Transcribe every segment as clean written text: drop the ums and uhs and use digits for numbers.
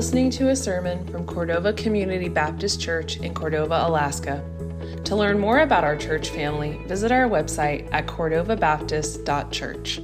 listening to a sermon from Cordova Community Baptist Church in Cordova, Alaska. To learn more about our church family, visit our website at cordovabaptist.church.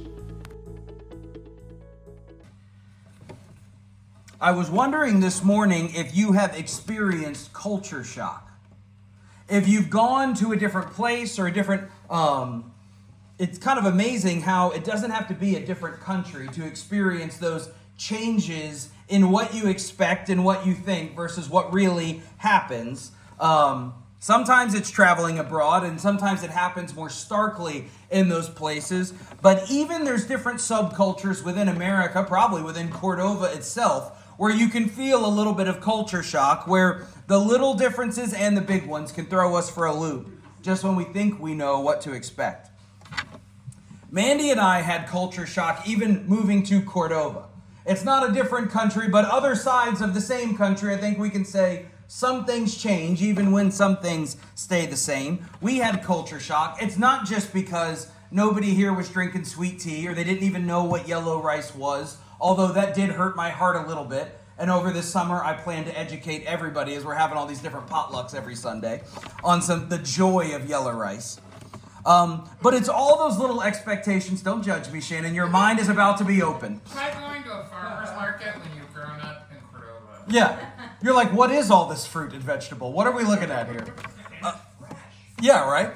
I was wondering this morning if you have experienced culture shock. If you've gone to a different place or a different, it's kind of amazing how it doesn't have to be a different country to experience those changes in what you expect and what you think versus what really happens. Sometimes it's traveling abroad, and sometimes it happens more starkly in those places. But even there's different subcultures within America, probably within Cordova itself, where you can feel a little bit of culture shock, where the little differences and the big ones can throw us for a loop, just when we think we know what to expect. Mandy and I had culture shock even moving to Cordova. It's not a different country, but other sides of the same country, I think we can say some things change, even when some things stay the same. We had culture shock. It's not just because nobody here was drinking sweet tea or they didn't even know what yellow rice was, although that did hurt my heart a little bit. And over this summer, I plan to educate everybody, as we're having all these different potlucks every Sunday, on the joy of yellow rice. But it's all those little expectations. Don't judge me, Shannon. Your mind is about to be opened. Try going to a farmer's market when you've grown up in Cordova. Yeah. You're like, what is all this fruit and vegetable? What are we looking at here? Yeah, right?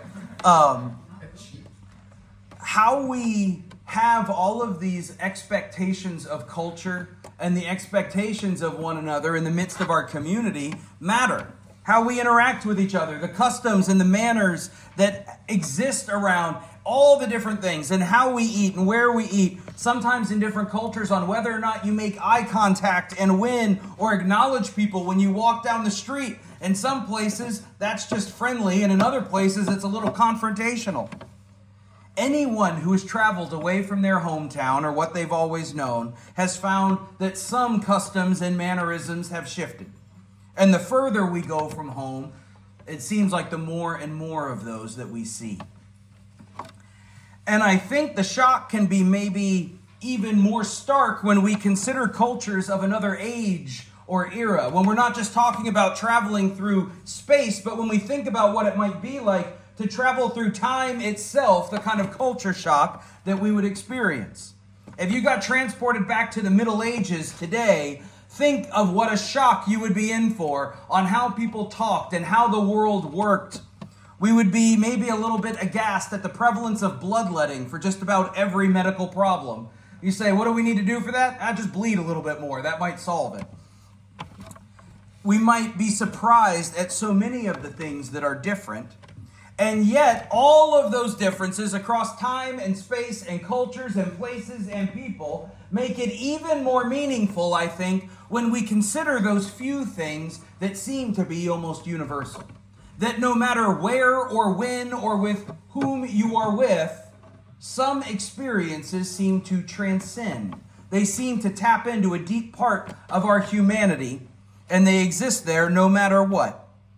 How we have all of these expectations of culture and the expectations of one another in the midst of our community matter. How we interact with each other, the customs and the manners that exist around all the different things, and how we eat and where we eat, sometimes in different cultures, on whether or not you make eye contact and win or acknowledge people when you walk down the street. In some places, that's just friendly, and in other places, it's a little confrontational. Anyone who has traveled away from their hometown or what they've always known has found that some customs and mannerisms have shifted. And the further we go from home, it seems like the more and more of those that we see. And I think the shock can be maybe even more stark when we consider cultures of another age or era, when we're not just talking about traveling through space, but when we think about what it might be like to travel through time itself, the kind of culture shock that we would experience. If you got transported back to the Middle Ages today, think of what a shock you would be in for on how people talked and how the world worked. We would be maybe a little bit aghast at the prevalence of bloodletting for just about every medical problem. You say, what do we need to do for that? Just bleed a little bit more. That might solve it. We might be surprised at so many of the things that are different. And yet, all of those differences across time and space and cultures and places and people make it even more meaningful, I think, when we consider those few things that seem to be almost universal. That no matter where or when or with whom you are with, some experiences seem to transcend. They seem to tap into a deep part of our humanity, and they exist there no matter what.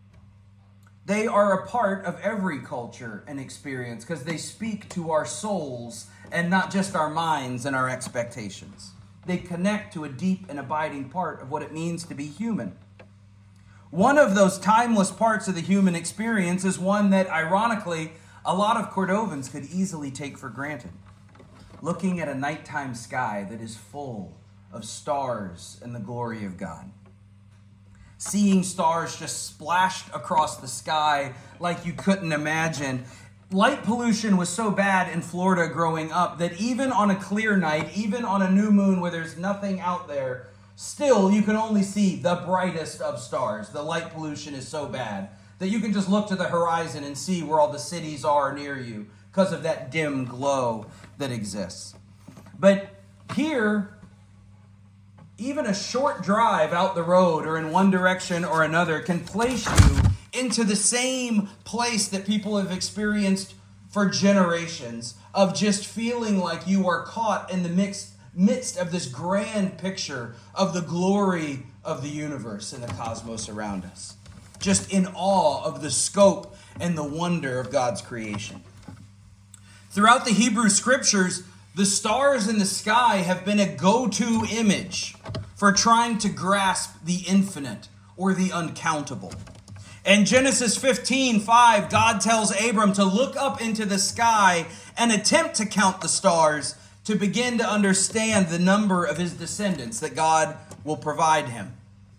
They are a part of every culture and experience because they speak to our souls and not just our minds and our expectations. They connect to a deep and abiding part of what it means to be human. One of those timeless parts of the human experience is one that, ironically, a lot of Cordovans could easily take for granted. Looking at a nighttime sky that is full of stars and the glory of God. Seeing stars just splashed across the sky like you couldn't imagine. Light pollution was so bad in Florida growing up that even on a clear night, even on a new moon where there's nothing out there, still you can only see the brightest of stars. The light pollution is so bad that you can just look to the horizon and see where all the cities are near you because of that dim glow that exists. But here, even a short drive out the road or in one direction or another can place you into the same place that people have experienced for generations of just feeling like you are caught in the midst of this grand picture of the glory of the universe and the cosmos around us. Just in awe of the scope and the wonder of God's creation. Throughout the Hebrew Scriptures, the stars in the sky have been a go-to image for trying to grasp the infinite or the uncountable. In Genesis 15:5, God tells Abram to look up into the sky and attempt to count the stars to begin to understand the number of his descendants that God will provide him.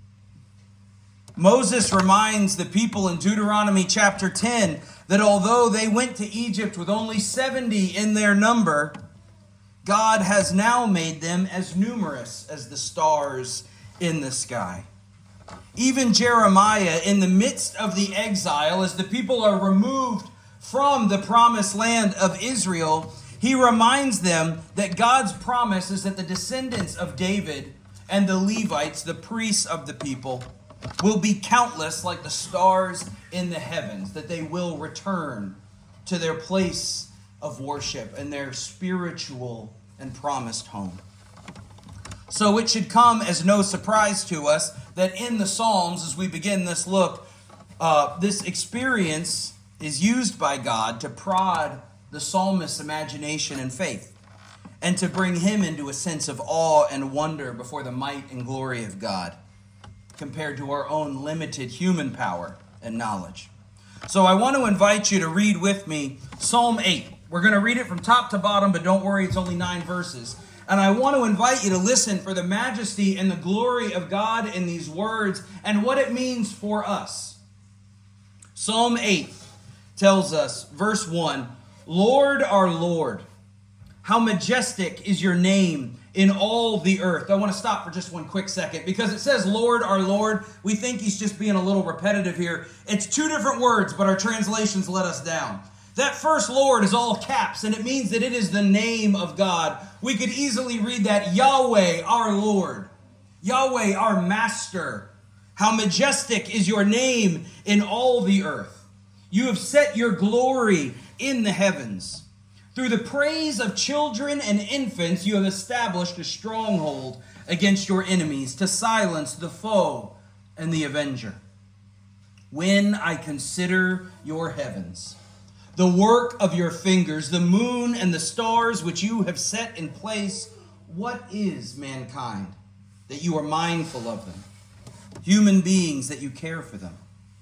Moses reminds the people in Deuteronomy chapter 10 that although they went to Egypt with only 70 in their number, God has now made them as numerous as the stars in the sky. Even Jeremiah, in the midst of the exile, as the people are removed from the promised land of Israel, he reminds them that God's promise is that the descendants of David and the Levites, the priests of the people, will be countless like the stars in the heavens, that they will return to their place of worship and their spiritual and promised home. So it should come as no surprise to us that in the Psalms, as we begin this look, this experience is used by God to prod the psalmist's imagination and faith, and to bring him into a sense of awe and wonder before the might and glory of God, compared to our own limited human power and knowledge. So I want to invite you to read with me Psalm 8. We're going to read it from top to bottom, but don't worry, it's only 9 verses. And I want to invite you to listen for the majesty and the glory of God in these words and what it means for us. Psalm 8 tells us, verse 1, Lord, our Lord, how majestic is your name in all the earth. I want to stop for just one quick second because it says, Lord, our Lord. We think he's just being a little repetitive here. It's 2 different words, but our translations let us down. That first Lord is all caps, and it means that it is the name of God. We could easily read that Yahweh, our Lord. Yahweh, our Master. How majestic is your name in all the earth. You have set your glory in the heavens. Through the praise of children and infants, you have established a stronghold against your enemies to silence the foe and the avenger. When I consider your heavens, the work of your fingers, the moon and the stars which you have set in place, what is mankind that you are mindful of them? Human beings that you care for them.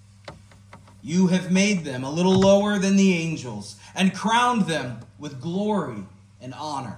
You have made them a little lower than the angels and crowned them with glory and honor.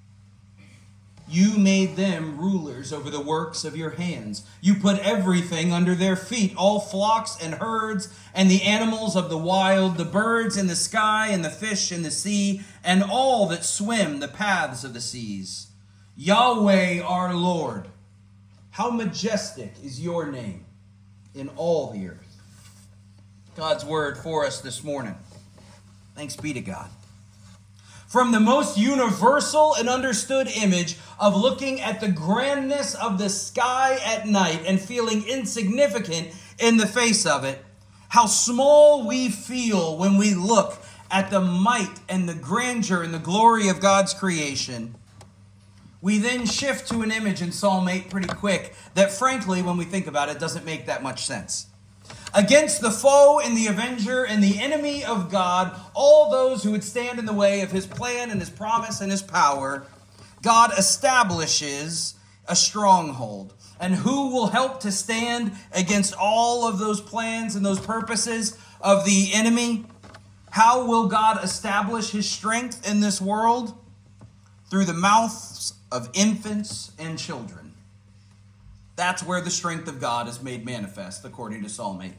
You made them rulers over the works of your hands. You put everything under their feet, all flocks and herds and the animals of the wild, the birds in the sky and the fish in the sea, and all that swim the paths of the seas. Yahweh our Lord, how majestic is your name in all the earth. God's word for us this morning. Thanks be to God. From the most universal and understood image of looking at the grandness of the sky at night and feeling insignificant in the face of it, how small we feel when we look at the might and the grandeur and the glory of God's creation, we then shift to an image in Psalm 8 pretty quick that, frankly, when we think about it, doesn't make that much sense. Against the foe and the avenger and the enemy of God, all those who would stand in the way of his plan and his promise and his power, God establishes a stronghold. And who will help to stand against all of those plans and those purposes of the enemy? How will God establish his strength in this world? Through the mouths of infants and children. That's where the strength of God is made manifest, according to Psalm 8.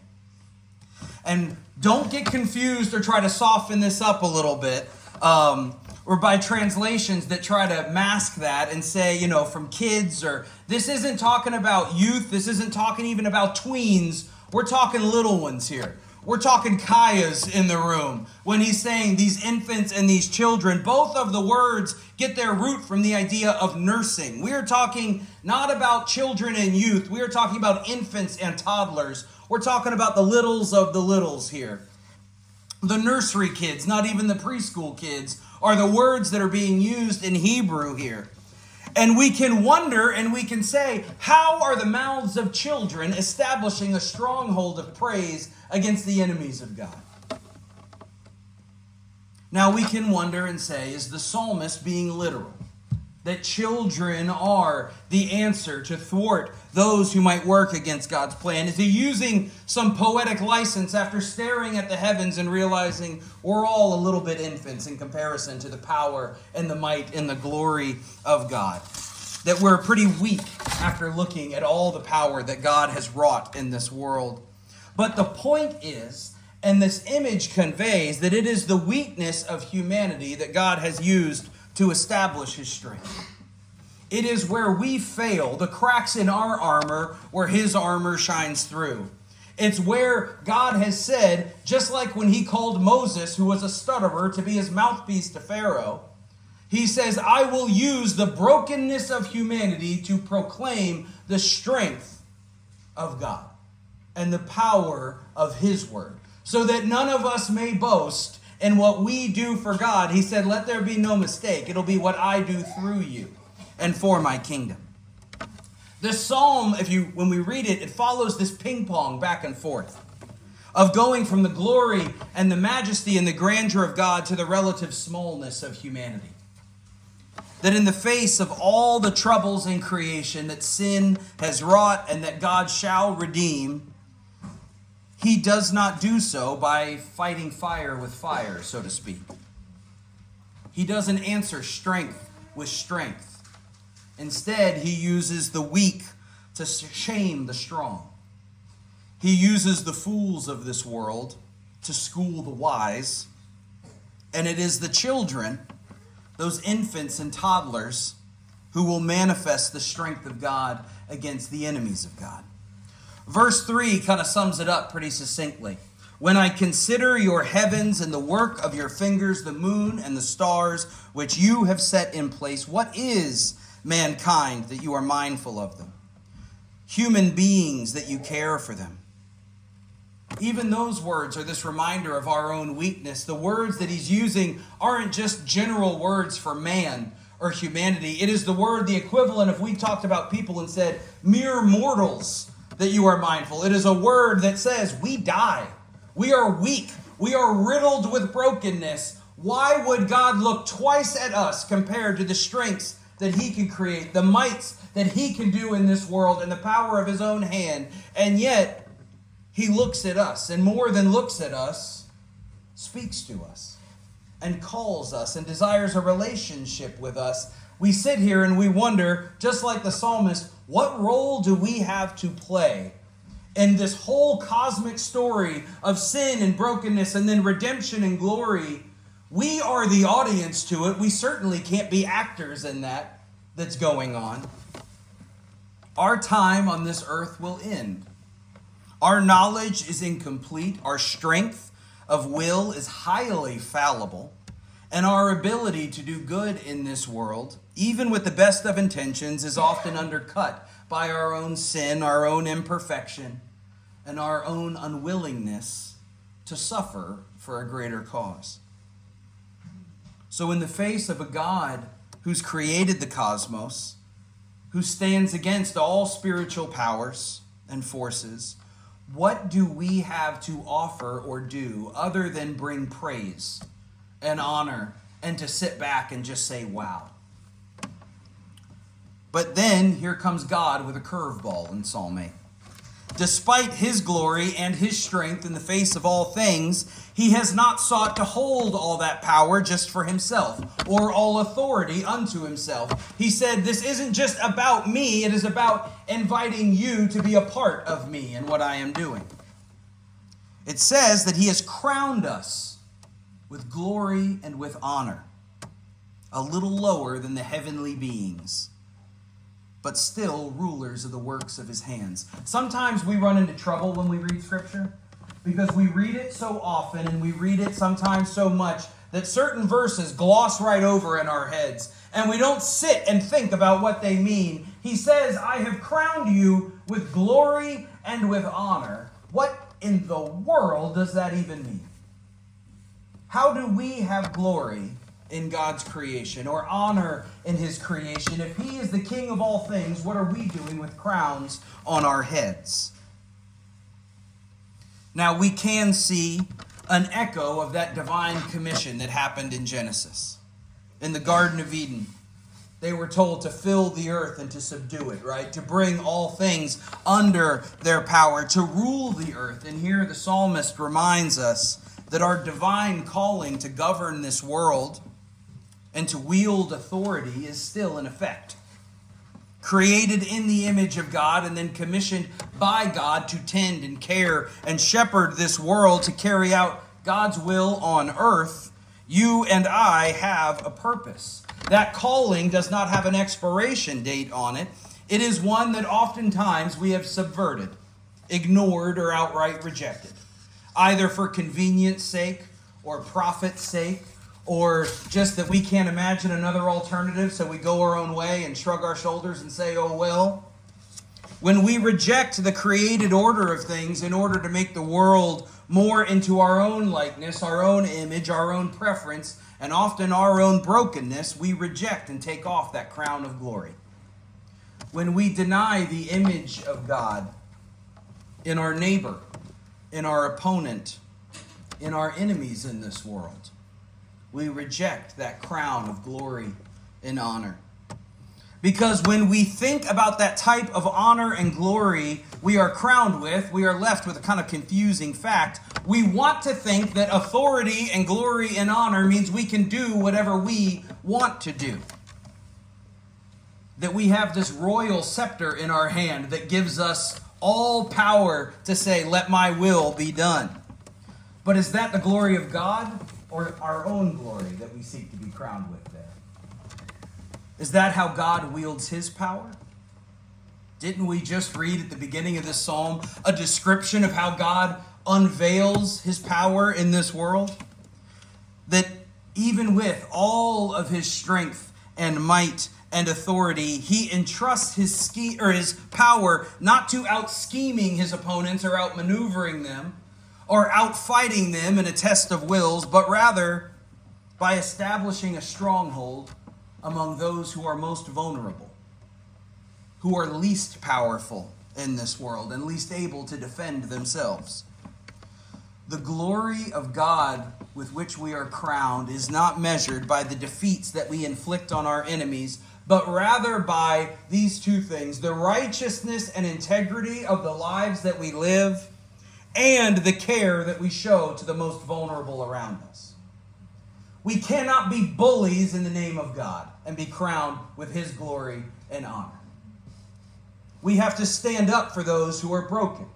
And don't get confused or try to soften this up a little bit, or by translations that try to mask that and say, from kids, or this isn't talking about youth, this isn't talking even about tweens, we're talking little ones here. We're talking Kaya's in the room when he's saying these infants and these children. Both of the words get their root from the idea of nursing. We are talking not about children and youth. We are talking about infants and toddlers. We're talking about the littles of the littles here. The nursery kids, not even the preschool kids, are the words that are being used in Hebrew here. And we can wonder and we can say, how are the mouths of children establishing a stronghold of praise against the enemies of God? Now we can wonder and say, is the psalmist being literal? that children are the answer to thwart those who might work against God's plan? Is he using some poetic license after staring at the heavens and realizing we're all a little bit infants in comparison to the power and the might and the glory of God? That we're pretty weak after looking at all the power that God has wrought in this world. But the point is, and this image conveys, that it is the weakness of humanity that God has used to establish his strength. It is where we fail, the cracks in our armor, where his armor shines through. It's where God has said, just like when he called Moses, who was a stutterer, to be his mouthpiece to Pharaoh, he says, I will use the brokenness of humanity to proclaim the strength of God and the power of his word, so that none of us may boast in what we do for God. He said, let there be no mistake. It'll be what I do through you and for my kingdom. This psalm, when we read it, it follows this ping pong back and forth of going from the glory and the majesty and the grandeur of God to the relative smallness of humanity. That in the face of all the troubles in creation that sin has wrought and that God shall redeem, he does not do so by fighting fire with fire, so to speak. He doesn't answer strength with strength. Instead, he uses the weak to shame the strong. He uses the fools of this world to school the wise. And it is the children, those infants and toddlers, who will manifest the strength of God against the enemies of God. Verse 3 kind of sums it up pretty succinctly. When I consider your heavens and the work of your fingers, the moon and the stars, which you have set in place, what is mankind that you are mindful of them? Human beings that you care for them. Even those words are this reminder of our own weakness. The words that he's using aren't just general words for man or humanity. It is the word, the equivalent if we talked about people and said, mere mortals that you are mindful. It is a word that says we die. We are weak. We are riddled with brokenness. Why would God look twice at us compared to the strengths that he can create, the mights that he can do in this world, and the power of his own hand? And yet, he looks at us, and more than looks at us, speaks to us, and calls us, and desires a relationship with us. We sit here and we wonder, just like the psalmist, what role do we have to play in this whole cosmic story of sin and brokenness and then redemption and glory? We are the audience to it. We certainly can't be actors in that's going on. Our time on this earth will end. Our knowledge is incomplete. Our strength of will is highly fallible. And our ability to do good in this world, even with the best of intentions, is often undercut by our own sin, our own imperfection, and our own unwillingness to suffer for a greater cause. So in the face of a God who's created the cosmos, who stands against all spiritual powers and forces, what do we have to offer or do other than bring praise and honor and to sit back and just say, wow? But then here comes God with a curveball in Psalm 8. Despite his glory and his strength in the face of all things, he has not sought to hold all that power just for himself or all authority unto himself. He said, this isn't just about me, it is about inviting you to be a part of me and what I am doing. It says that he has crowned us with glory and with honor, a little lower than the heavenly beings, but still rulers of the works of his hands. Sometimes we run into trouble when we read Scripture because we read it so often and we read it sometimes so much that certain verses gloss right over in our heads and we don't sit and think about what they mean. He says, I have crowned you with glory and with honor. What in the world does that even mean? How do we have glory in God's creation or honor in his creation? If he is the king of all things, what are we doing with crowns on our heads? Now we can see an echo of that divine commission that happened in Genesis, in the Garden of Eden. They were told to fill the earth and to subdue it, right? To bring all things under their power, to rule the earth. And here the psalmist reminds us that our divine calling to govern this world and to wield authority is still in effect. Created in the image of God and then commissioned by God to tend and care and shepherd this world to carry out God's will on earth, you and I have a purpose. That calling does not have an expiration date on it. It is one that oftentimes we have subverted, ignored, or outright rejected, either for convenience sake or profit's sake, or just that we can't imagine another alternative, so we go our own way and shrug our shoulders and say, oh well. When we reject the created order of things in order to make the world more into our own likeness, our own image, our own preference, and often our own brokenness, we reject and take off that crown of glory. When we deny the image of God in our neighbor, in our opponent, in our enemies in this world, we reject that crown of glory and honor. Because when we think about that type of honor and glory we are crowned with, we are left with a kind of confusing fact. We want to think that authority and glory and honor means we can do whatever we want to do. That we have this royal scepter in our hand that gives us all power to say, let my will be done. But is that the glory of God or our own glory that we seek to be crowned with there? Is that how God wields his power? Didn't we just read at the beginning of this psalm a description of how God unveils his power in this world? That even with all of his strength and might and authority, he entrusts his power not to out-scheming his opponents or out-maneuvering them or out-fighting them in a test of wills, but rather by establishing a stronghold among those who are most vulnerable, who are least powerful in this world and least able to defend themselves. The glory of God with which we are crowned is not measured by the defeats that we inflict on our enemies, but rather by these two things: the righteousness and integrity of the lives that we live and the care that we show to the most vulnerable around us. We cannot be bullies in the name of God and be crowned with his glory and honor. We have to stand up for those who are broken.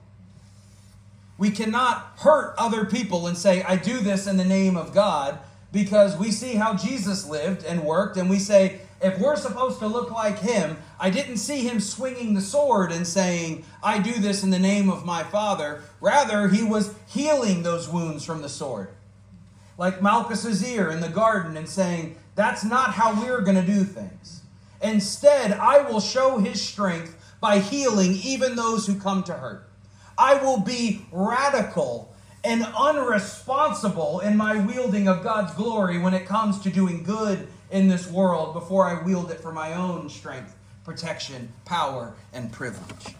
We cannot hurt other people and say, I do this in the name of God, because we see how Jesus lived and worked, and we say, if we're supposed to look like him, I didn't see him swinging the sword and saying, I do this in the name of my Father. Rather, he was healing those wounds from the sword. Like Malchus's ear in the garden, and saying, that's not how we're going to do things. Instead, I will show his strength by healing even those who come to hurt. I will be radical and unresponsible in my wielding of God's glory when it comes to doing good in this world before I wield it for my own strength, protection, power, and privilege.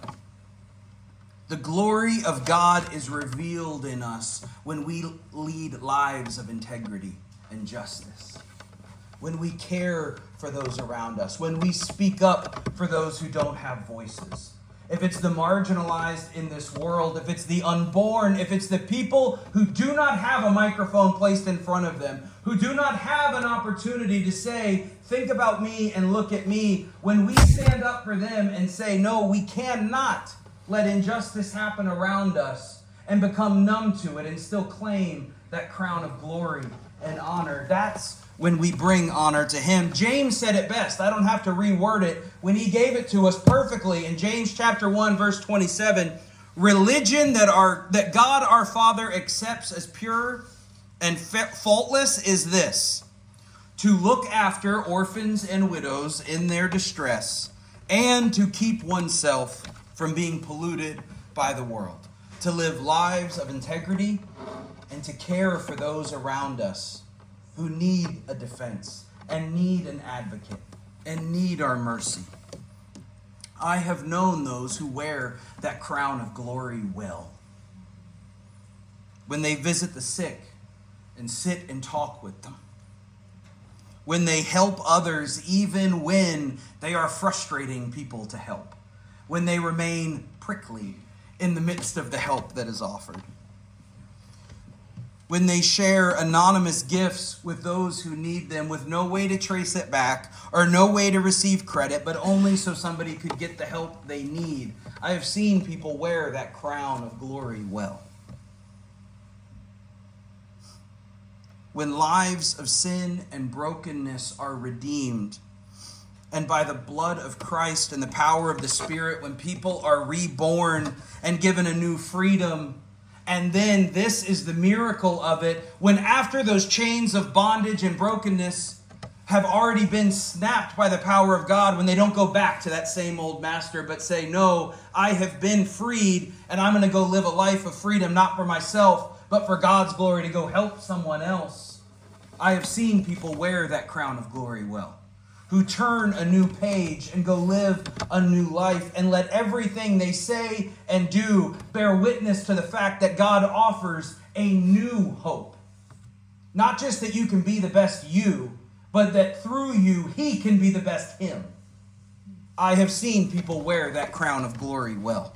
The glory of God is revealed in us when we lead lives of integrity and justice, when we care for those around us, when we speak up for those who don't have voices. If it's the marginalized in this world, if it's the unborn, if it's the people who do not have a microphone placed in front of them, who do not have an opportunity to say, think about me and look at me, when we stand up for them and say, no, we cannot let injustice happen around us and become numb to it and still claim that crown of glory and honor, that's when we bring honor to him. James said it best. I don't have to reword it when he gave it to us perfectly in James chapter 1, verse 27. Religion that God our Father accepts as pure and faultless is this: to look after orphans and widows in their distress, and to keep oneself from being polluted by the world, to live lives of integrity, and to care for those around us who need a defense and need an advocate and need our mercy. I have known those who wear that crown of glory well. When they visit the sick and sit and talk with them. when they help others even when they are frustrating people to help, when they remain prickly in the midst of the help that is offered, when they share anonymous gifts with those who need them with no way to trace it back or no way to receive credit, but only so somebody could get the help they need. I have seen people wear that crown of glory well. When lives of sin and brokenness are redeemed, and by the blood of Christ and the power of the Spirit, when people are reborn and given a new freedom, and then this is the miracle of it, when after those chains of bondage and brokenness have already been snapped by the power of God, when they don't go back to that same old master, but say, no, I have been freed, and I'm going to go live a life of freedom, not for myself, but for God's glory, to go help someone else. I have seen people wear that crown of glory well, who turn a new page and go live a new life and let everything they say and do bear witness to the fact that God offers a new hope. Not just that you can be the best you, but that through you, He can be the best Him. I have seen people wear that crown of glory well.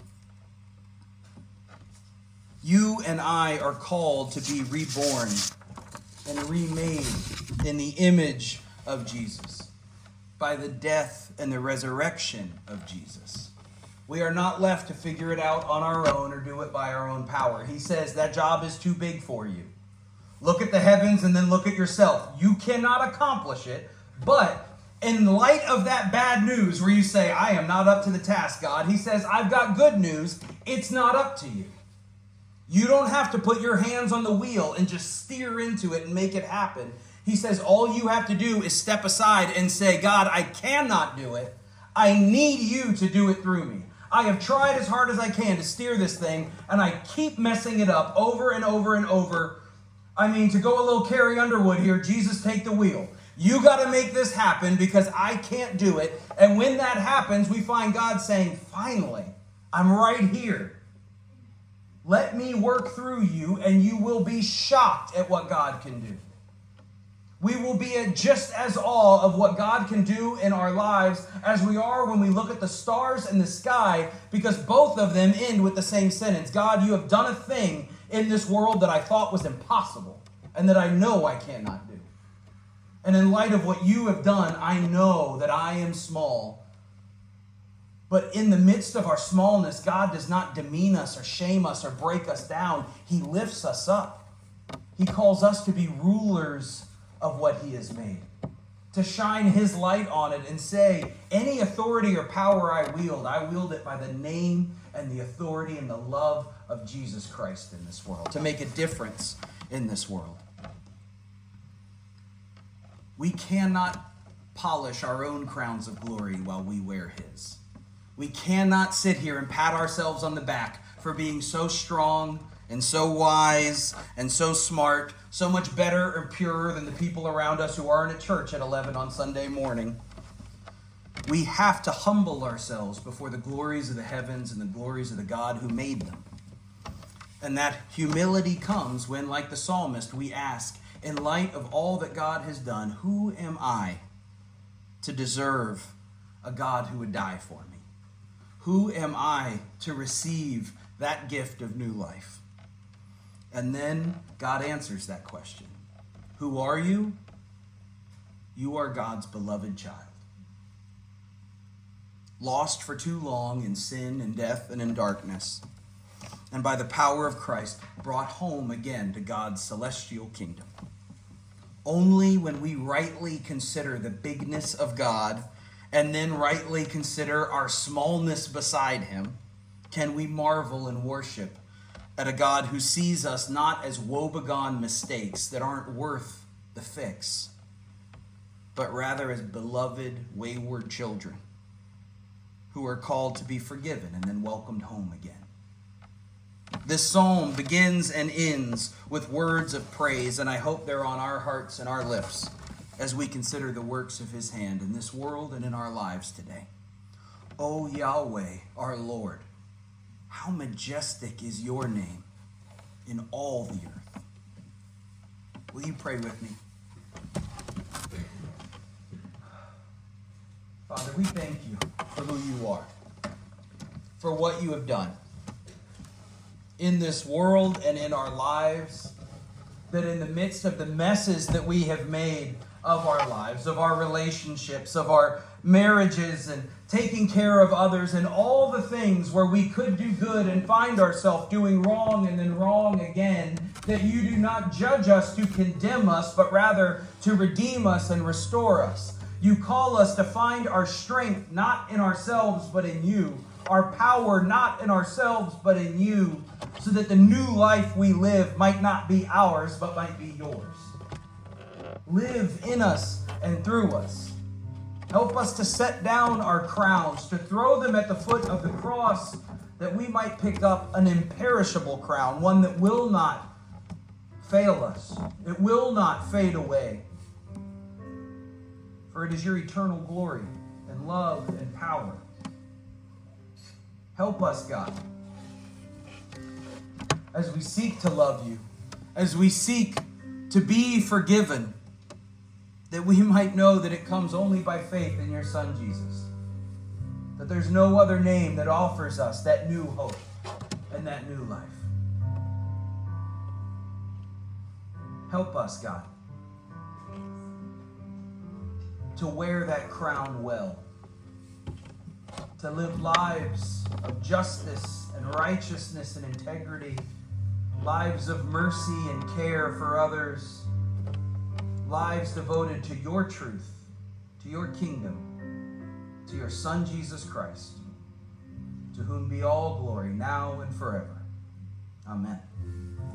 You and I are called to be reborn and remade in the image of Jesus by the death and the resurrection of Jesus. We are not left to figure it out on our own or do it by our own power. He says that job is too big for you. Look at the heavens and then look at yourself. You cannot accomplish it, but in light of that bad news where you say, I am not up to the task, God, He says, I've got good news. It's not up to you. You don't have to put your hands on the wheel and just steer into it and make it happen. He says all you have to do is step aside and say, God, I cannot do it. I need you to do it through me. I have tried as hard as I can to steer this thing, and I keep messing it up over and over and over. I mean, to go a little Carrie Underwood here, Jesus, take the wheel. You got to make this happen because I can't do it. And when that happens, we find God saying, finally, I'm right here. Let me work through you, and you will be shocked at what God can do. We will be at just as awe of what God can do in our lives as we are when we look at the stars and the sky, because both of them end with the same sentence. God, you have done a thing in this world that I thought was impossible and that I know I cannot do. And in light of what you have done, I know that I am small. But in the midst of our smallness, God does not demean us or shame us or break us down. He lifts us up. He calls us to be rulers of what He has made, to shine His light on it and say, any authority or power I wield it by the name and the authority and the love of Jesus Christ in this world, to make a difference in this world. We cannot polish our own crowns of glory while we wear His. We cannot sit here and pat ourselves on the back for being so strong and so wise and so smart, so much better and purer than the people around us who aren't at church at 11 on Sunday morning. We have to humble ourselves before the glories of the heavens and the glories of the God who made them. And that humility comes when, like the psalmist, we ask, in light of all that God has done, who am I to deserve a God who would die for me? Who am I to receive that gift of new life? And then God answers that question. Who are you? You are God's beloved child. Lost for too long in sin and death and in darkness, and by the power of Christ, brought home again to God's celestial kingdom. Only when we rightly consider the bigness of God and then rightly consider our smallness beside Him can we marvel and worship at a God who sees us not as woebegone mistakes that aren't worth the fix, but rather as beloved, wayward children who are called to be forgiven and then welcomed home again. This psalm begins and ends with words of praise, and I hope they're on our hearts and our lips as we consider the works of His hand in this world and in our lives today. O Yahweh, our Lord, how majestic is your name in all the earth. Will you pray with me? Father, we thank you for who you are, for what you have done in this world and in our lives, that in the midst of the messes that we have made of our lives, of our relationships, of our marriages, and taking care of others, and all the things where we could do good and find ourselves doing wrong and then wrong again, that you do not judge us to condemn us, but rather to redeem us and restore us. You call us to find our strength not in ourselves, but in you. Our power not in ourselves, but in you, so that the new life we live might not be ours, but might be yours. Live in us and through us. Help us to set down our crowns, to throw them at the foot of the cross, that we might pick up an imperishable crown, one that will not fail us. It will not fade away. For it is your eternal glory and love and power. Help us, God, as we seek to love you, as we seek to be forgiven, that we might know that it comes only by faith in your Son, Jesus. That there's no other name that offers us that new hope and that new life. Help us, God, to wear that crown well, to live lives of justice and righteousness and integrity, lives of mercy and care for others, lives devoted to your truth, to your kingdom, to your Son, Jesus Christ, to whom be all glory now and forever. Amen.